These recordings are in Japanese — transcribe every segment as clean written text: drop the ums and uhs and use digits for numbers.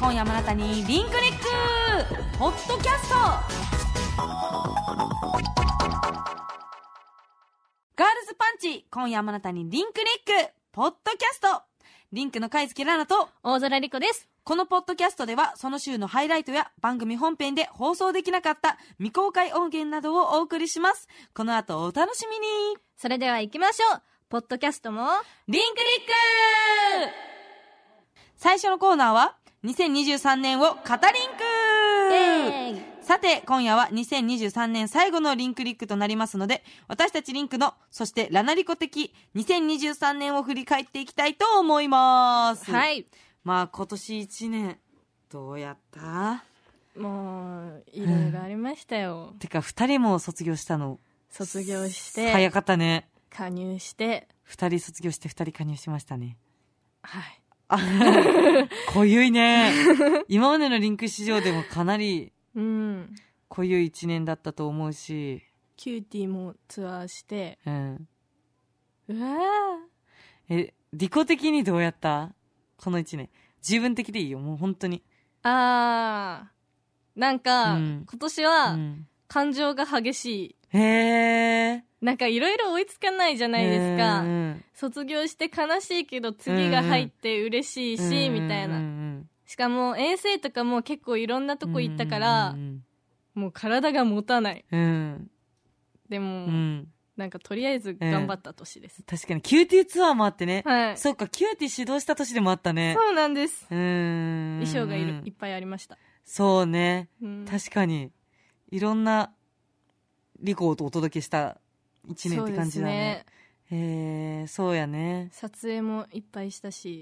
今夜もあなたにリンクリックポッドキャスト。ガールズパンチ、今夜もあなたにリンクリックポッドキャスト。リンクの貝月ラナと大空莉子です。 このポッドキャストではその週のハイライトや番組本編で放送できなかった未公開音源などをお送りします。この後お楽しみに。 それでは行きましょう。ポッドキャストもリンクリック。最初のコーナーは2023年を語リンク。さて今夜は2023年最後のリンクリックとなりますので、私たちリンクのそしてラナリコ的2023年を振り返っていきたいと思います。 はい。 まあ今年1年どうやった？ もういろいろありましたよ。 てか2人も卒業したの。 卒業して早かったね。 加入して 2人卒業して2人加入しましたね。 はい。 濃ゆいね。今までのリンク史上でもかなり濃ゆい1年だったと思うし、 キューティーもツアーして、 うん、 うわー。リコ的にどうやった？この1年。自分的でいいよ、もう本当に。 なんか、今年は感情が激しい。 へー。 なんかいろいろ追いつかないじゃないですか。卒業して悲しいけど次が入って嬉しいし、みたいな。しかも遠征とかも結構いろんなとこ行ったから、もう体が持たない。でも、なんかとりあえず頑張った年です。 確かにキューティーツアーもあってね。 はい。 そうか、キューティー指導した年でもあったね。 そうなんです。 衣装がいっぱいありました。 そうね。確かに。いろんなリコをお届けした1年って感じだね。そうやね。 撮影もいっぱいしたし。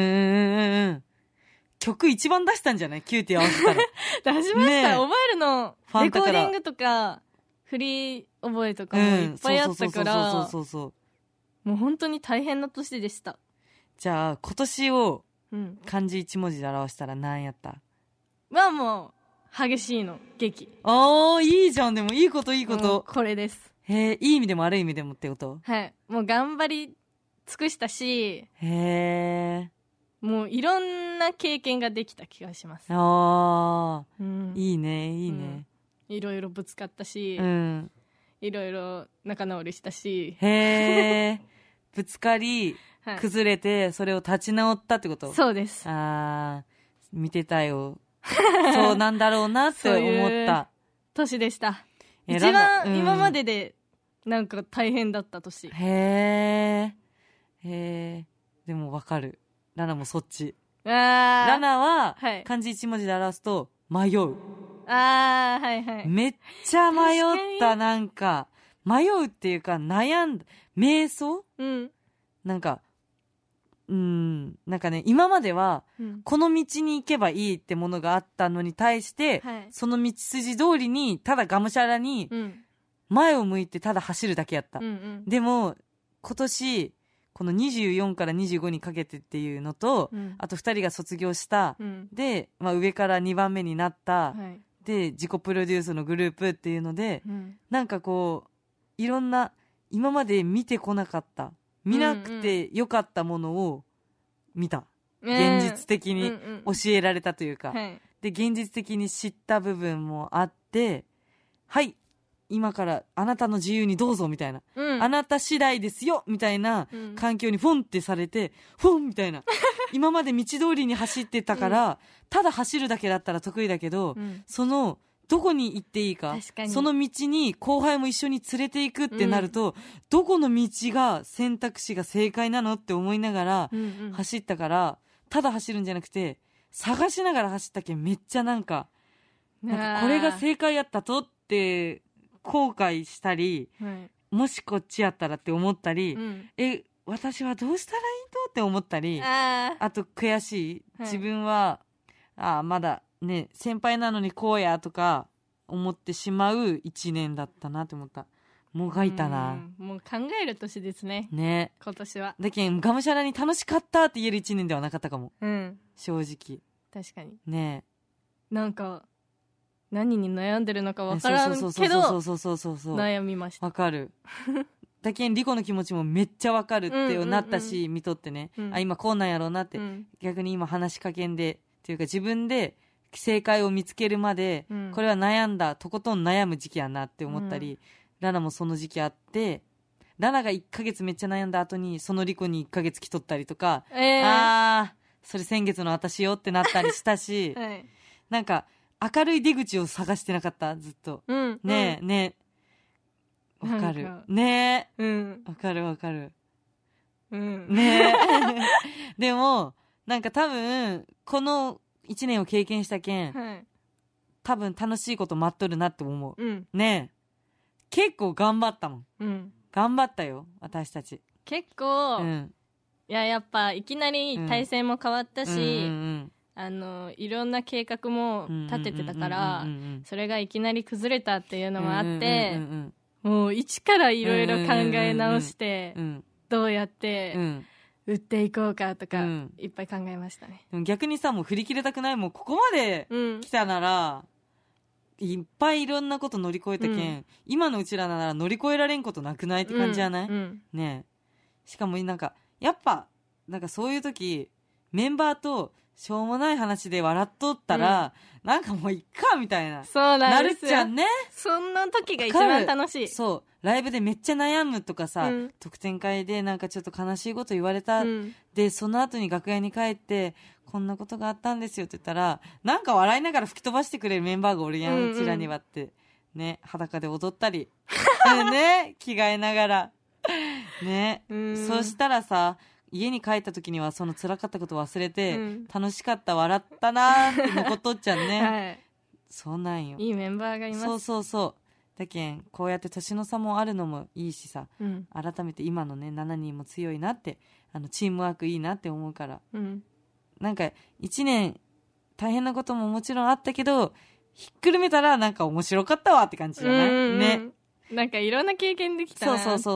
曲一番出したんじゃない？キューティー合わせたら。 出しました。覚えるの。レコーディングとか、フリー覚えとかもいっぱいあったから、もう本当に大変な年でした。 じゃあ、今年を漢字1文字で表したら何やった？ はもう、激しいの、劇。 いいじゃん。でもいいこといいこと。 これです。 いい意味でも悪い意味でもってこと？ はい。もう頑張り尽くしたし、もういろんな経験ができた気がします。 いいね、いいね。 いろいろぶつかったし、いろいろ仲直りしたし。 ぶつかり、崩れて、それを立ち直ったってこと？ そうです。 見てたよ。そうなんだろうなって思った。 年でした。一番今まででなんか大変だった年。 でもわかる。ラナもそっち。 ラナは漢字1文字で表すと迷う。 はいはい。 めっちゃ迷った。なんか迷うっていうか悩んだ。瞑想？なんかなんかね、今まではこの道に行けばいいってものがあったのに対して、その道筋通りにただがむしゃらに前を向いてただ走るだけやった。でも今年この24から25にかけてっていうのと、あと2人が卒業した、で、上から2番目になった、で自己プロデュースのグループっていうので、なんかこういろんな今まで見てこなかった見なくてよかったものを見た。現実的に教えられたというか、で現実的に知った部分もあって、はい今からあなたの自由にどうぞみたいな、あなた次第ですよみたいな環境にフォンってされて、フォンみたいな今まで道通りに走ってたから、ただ走るだけだったら得意だけど、そのどこに行っていいか、その道に後輩も一緒に連れていくってなると、どこの道が選択肢が正解なのって思いながら走ったから、ただ走るんじゃなくて探しながら走ったけん、めっちゃなんかこれが正解やったとって後悔したり、もしこっちやったらって思ったり、私はどうしたらいいとって思ったり、あと悔しい、自分はまだね先輩なのにこうやとか思ってしまう1年だったなって思った。もがいたな。 もう考える年ですね。 ね。 今年は。 だけんがむしゃらに楽しかったって言える1年ではなかったかも。正直。 確かに。 ね。 なんか何に悩んでるのか分からんけど悩みました。 わかる。だけんリコの気持ちもめっちゃわかるってなったし、見とってね、今こうなんやろうなって、逆に今話しかけんでっていうか自分で正解を見つけるまで、これは悩んだとことん悩む時期やなって思ったり、ラナもその時期あって、ラナが1ヶ月めっちゃ悩んだ後にそのリコに1ヶ月来とったりとか、それ先月の私よってなったりしたし、はい、なんか明るい出口を探してなかった、ずっと。ねえ、ねえ。わかる。ねえ。わかるわかる。ねえ。でも、なんか多分、この1年を経験したけん、はい、多分楽しいこと待っとるなって思う。ねえ。結構頑張ったもん。頑張ったよ、私たち。 結構、いや、やっぱいきなり体制も変わったし、いろんな計画も立ててたから、それがいきなり崩れたっていうのもあって、もう一からいろいろ考え直して、どうやって売っていこうかとか、いっぱい考えましたね。 でも逆にさ、もう振り切れたくない？もうここまで来たなら、いっぱいいろんなこと乗り越えたけん、今のうちらなら乗り越えられんことなくないって感じじゃない？ねえ。しかもなんか、やっぱ、なんかそういう時、メンバーとしょうもない話で笑っとったら、なんかもういっかみたいな。 そうなんですよ。 なるじゃんね。 そんな時が一番楽しい。 そう。ライブでめっちゃ悩むとかさ、特典会でなんかちょっと悲しいこと言われた。で、その後に楽屋に帰って、こんなことがあったんですよって言ったら、なんか笑いながら吹き飛ばしてくれるメンバーがおるやん、うちらにはって。ね、裸で踊ったり。ね、着替えながら。ね。そうしたらさ、家に帰った時にはその辛かったこと忘れて、楽しかった、笑ったなーって残っとっちゃうね。はい。そうなんよ。 いいメンバーがいます。 そうそうそう。だけん、こうやって年の差もあるのもいいしさ、改めて今のね、7人も強いなって、チームワークいいなって思うから。なんか、1年、大変なことももちろんあったけど、ひっくるめたらなんか面白かったわって感じじゃない？ね。 なんかいろんな経験できたな。 そう。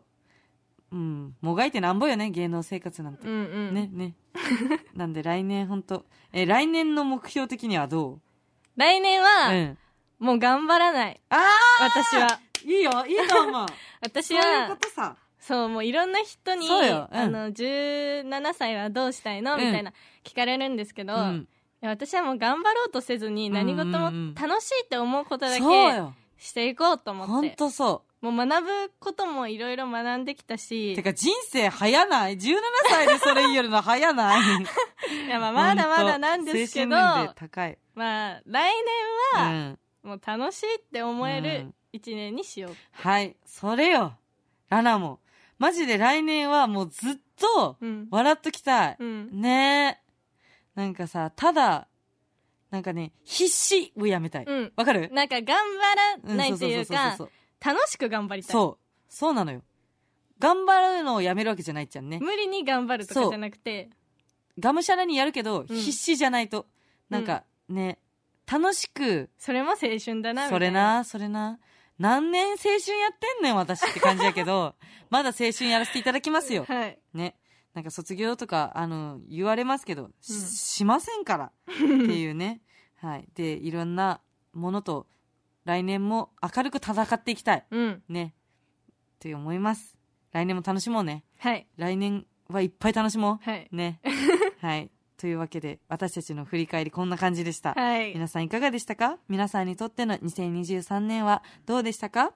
もがいてなんぼよね、芸能生活なんて。ね。なんで来年ほんと、来年の目標的にはどう？ 来年は、もう頑張らない。私は。 いいよ、いいと思う。 私は、 そういうことさ。 そう、もういろんな人に、17歳はどうしたいのみたいな聞かれるんですけど、私はもう頑張ろうとせずに何事も楽しいって思うことだけしていこうと思って。 ほんとそう。 もう学ぶこともいろいろ学んできたし。 てか人生早ない ?17 歳でそれ言えるの早ないいや、まあまだまだなんですけど、 精神年齢高い。 まあ来年は、もう楽しいって思える一年にしよう。 はい、それよ。ラナも。マジで来年はもうずっと笑っときたい。ねえ。なんかさ、ただ、なんかね、必死をやめたい。わかる？ なんか頑張らないっていうか、楽しく頑張りたい。 そうなのよ。頑張るのをやめるわけじゃないっちゃんね。 無理に頑張るとかじゃなくて。 がむしゃらにやるけど、必死じゃないと。なんかね、楽しく。 それも青春だな、みたいな。それな。何年青春やってんねん、私って感じやけど、まだ青春やらせていただきますよ。はい。ね。なんか卒業とか、言われますけど、しませんから。っていうね。はい。で、いろんなものと、来年も明るく戦っていきたい。ね。って思います。来年も楽しもうね。はい。来年はいっぱい楽しもう。はい。ね。はい。というわけで、私たちの振り返りこんな感じでした。はい。皆さんいかがでしたか？皆さんにとっての2023年はどうでしたか？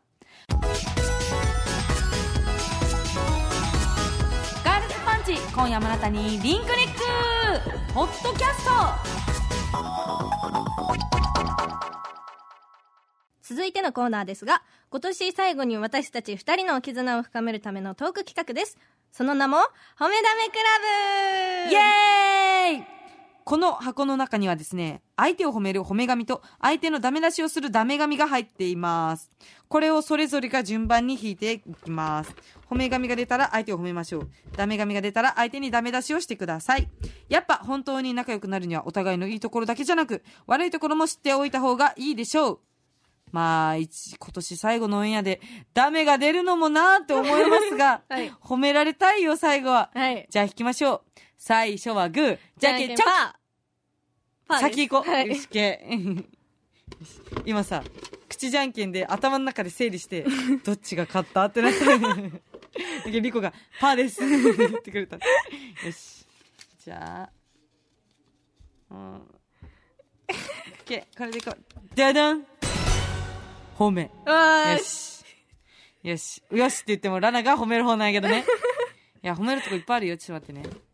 ガールズパンチ、今夜もあなたにリンクリックポッドキャスト。 続いてのコーナーですが、今年最後に私たち2人の絆を深めるためのトーク企画です。その名も、褒めダメクラブ！ イエーイ！この箱の中にはですね、相手を褒める褒め紙と相手のダメ出しをするダメ紙が入っています。これをそれぞれが順番に引いていきます。褒め紙が出たら相手を褒めましょう。ダメ紙が出たら相手にダメ出しをしてください。やっぱ本当に仲良くなるにはお互いのいいところだけじゃなく、悪いところも知っておいた方がいいでしょう。まあ、今年最後のオンエアでダメが出るのもなーって思いますが、はい、褒められたいよ最後は、はい、じゃあ引きましょう。最初はグー、じゃけんチョキ。先行こう。はい、よしけ。今さ、口じゃんけんで頭の中で整理してどっちが勝ったってなったリコがパーですって言ってくれた。よし、じゃあこれでいこう。じゃだん褒め。 よし。 よしって言ってもラナが褒める方なんやけどね。いや、褒めるとこいっぱいあるよ。ちょっと待ってね。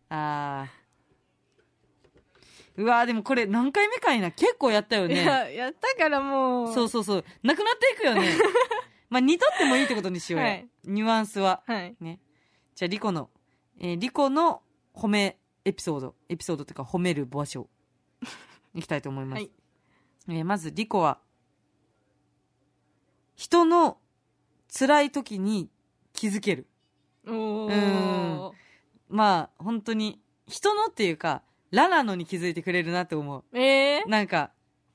うわー、でもこれ何回目かいな。結構やったよね。 やったからもう。 そう。なくなっていくよね。まあ、似とってもいいってことにしようや。はい、ニュアンスは。 はい。 ね。じゃあ、リコの褒めエピソードっていうか褒める場所。いきたいと思います。はい。まず、リコは、人の辛い時に気づける。まあ、本当に、人のっていうか、ラナのに気づいてくれるなって思う。なんか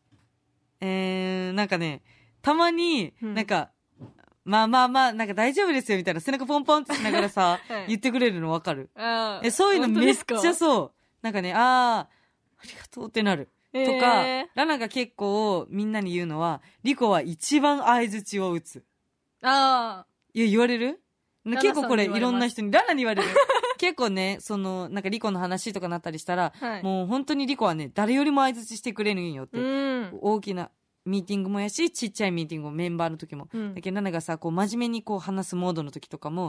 ね、たまに、なんか、まあ、なんか大丈夫ですよみたいな背中ポンポンってしながらさ、はい、言ってくれるのわかる？そういうのめっちゃそう。なんかね、ありがとうってなる。とか、ラナが結構みんなに言うのは、リコは一番相槌を打つ。言われる？結構これいろんな人に、ラナに言われる。結構ね、なんかリコの話とかなったりしたら、はい、もう本当にリコはね、誰よりも相槌してくれるんよって。大きなミーティングもやし、ちっちゃいミーティングもメンバーの時も。だけど、ラナがさ、こう真面目にこう話すモードの時とかも、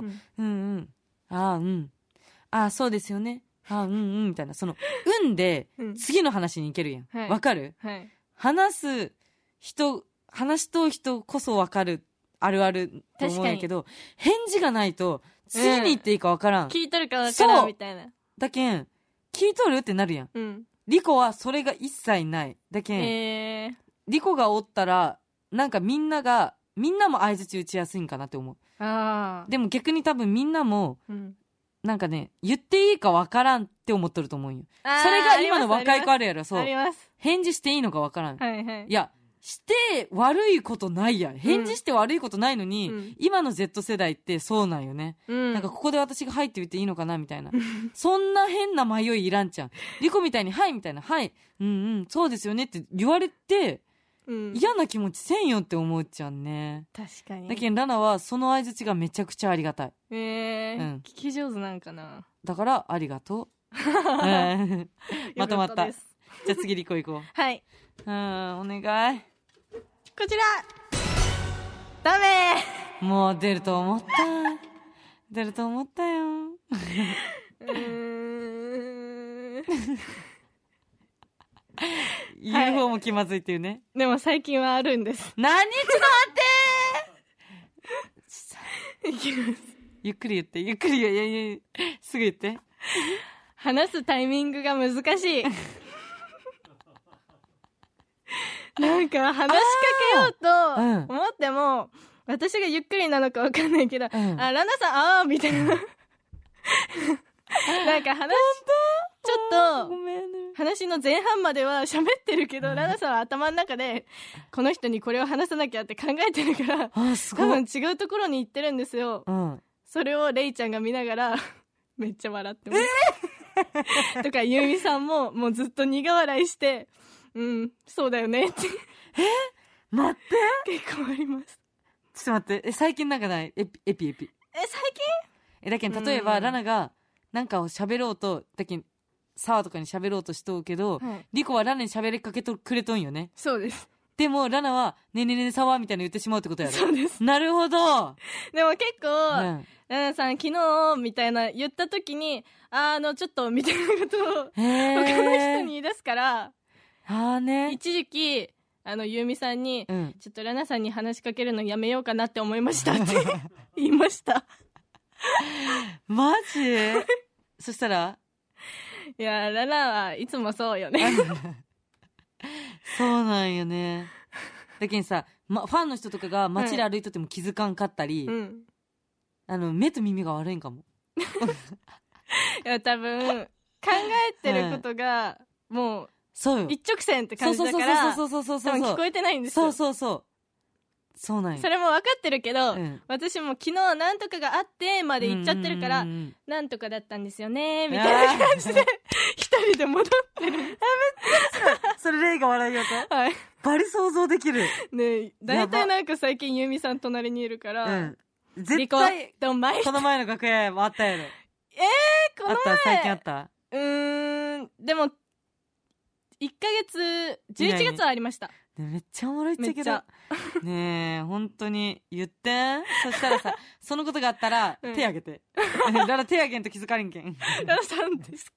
そうですよね。みたいな。で、次の話に行けるやん。わかる？はい。話しとう人こそわかる、あるあると思うんやけど、返事がないと、次に行っていいかわからん。 聞いとるかわからんみたいな。 だけん、聞いとるってなるやん。リコはそれが一切ない。だけん、リコがおったら、なんかみんなも相槌打ちやすいんかなって思う。でも逆に多分みんなも、なんかね、言っていいかわからんって思っとると思うんよ。それが今の若い子あるやろ、そう。返事していいのかわからん。いや、して悪いことないやん。返事して悪いことないのに、今の Z 世代ってそうなんよね。なんかここで私がはいって言っていいのかなみたいな。そんな変な迷いいらんちゃん。リコみたいにはいみたいな、はい、そうですよねって言われて、嫌な気持ちせんよって思うちゃんね。 確かに。 だけどラナはその相槌がめちゃくちゃありがたい。 聞き上手なんかな。 だからありがとう。まとまった。じゃあ次リコ行こう。 はい。 お願い。 こちらダメもう出ると思ったよ。言う方も気まずいっていうね。 でも最近はあるんです。 ちょっと待っていきます。ゆっくり言って、すぐ言って。 話すタイミングが難しい。なんか話しかけようと思っても、私がゆっくりなのかわかんないけど、ラナさん、みたいな。なんかちょっと、話の前半までは喋ってるけど、ラナさんは頭の中で、この人にこれを話さなきゃって考えてるから、多分違うところに行ってるんですよ。それをレイちゃんが見ながら、めっちゃ笑ってます。とか、ユーミさんも、もうずっと苦笑いして、そうだよねって。 待って。 結構あります。 ちょっと待って。最近なんかない？エピ。 最近？ だけど、例えば、ラナが、なんかを喋ろうと、だけど、サワとかに喋ろうとしとうけど、リコはラナに喋りかけとくれとんよね。 そうです。 でも、ラナは、ねえねえねえサワみたいな言ってしまうってことやろ。 そうです。 なるほど。 でも結構、ラナさん昨日、みたいな言った時に、ちょっと、みたいなことを、他の人に言い出すから、一時期、ユーミさんに、ちょっとラナさんに話しかけるのやめようかなって思いましたって言いました。 マジ？そしたら？ いや、ラナはいつもそうよね。 そうなんよね。だけどさ、ファンの人とかが街で歩いとっても気づかんかったり、目と耳が悪いんかも。 いや、多分、考えてることが、もう、一直線って感じだから、多分聞こえてないんですよ。 そうなんよ。 それも分かってるけど、私も昨日なんとかがあってまで言っちゃってるから、なんとかだったんですよね、みたいな感じで、一人で戻ってる。めっちゃそれレイが笑いよと？はい。バリ想像できる。 ねえ、だいたいなんか最近ユーミさん隣にいるから、 絶対、 この前の楽屋もあったやろ。 この前。 最近あった？ でも、 1ヶ月11月はありました。 めっちゃおもろいっちゃけどねえ本当に言ってそしたらさそのことがあったら手挙げてだから手挙げんと気づかれんけんララさんです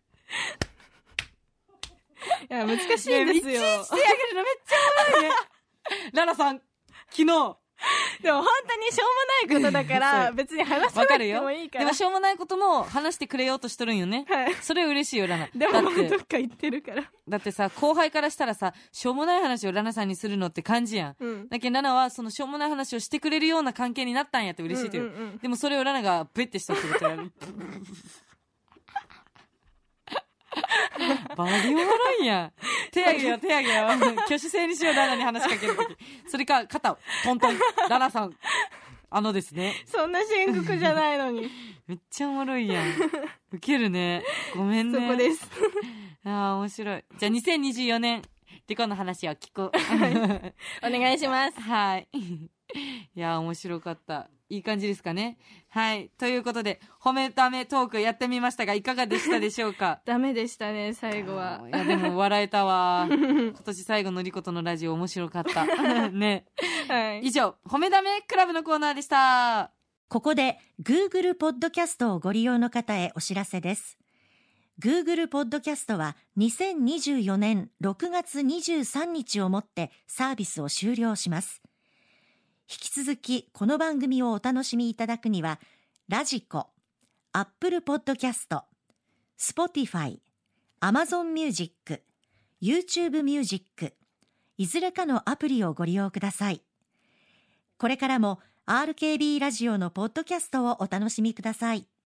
いや難しいんですよ、ね、いちいち手挙げるのめっちゃおもろいねララさん昨日でも本当にしょうもないことだから別に話さなくてもいいから。 でもしょうもないことも話してくれようとしとるんよね、はい、それ嬉しいよラナ。 でもどっか言ってるから。 だってさ後輩からしたらさしょうもない話をラナさんにするのって感じやん、うん、だけどラナはそのしょうもない話をしてくれるような関係になったんやって嬉しいって言う、うんうんうん、でもそれをラナがベッてしとってるとやるバリおもろいやん。手あげよ手あげよ挙手制にしようラナに話しかけるとき。それか肩をトントンラナさんですね。 そんな深刻じゃないのにめっちゃおもろいやん。ウケるね。ごめんね。 そこです面白い。じゃあ2024年リコの話を聞く、 はい、お願いします。 はいいや面白かった。いい感じですかね。はい。ということで、褒めためトークやってみましたが、いかがでしたでしょうか？ ダメでしたね、最後は。 いや、でも笑えたわ。今年最後のリコとのラジオ面白かった。ね。はい。以上、褒めためクラブのコーナーでした。 ここで、Google ポッドキャストをご利用の方へお知らせです。Google ポッドキャストは2024年6月23日をもってサービスを終了します。引き続きこの番組をお楽しみいただくには、ラジコ、Apple Podcast、Spotify、Amazon Music、YouTube Music、いずれかのアプリをご利用ください。これからも RKB ラジオのポッドキャストをお楽しみください。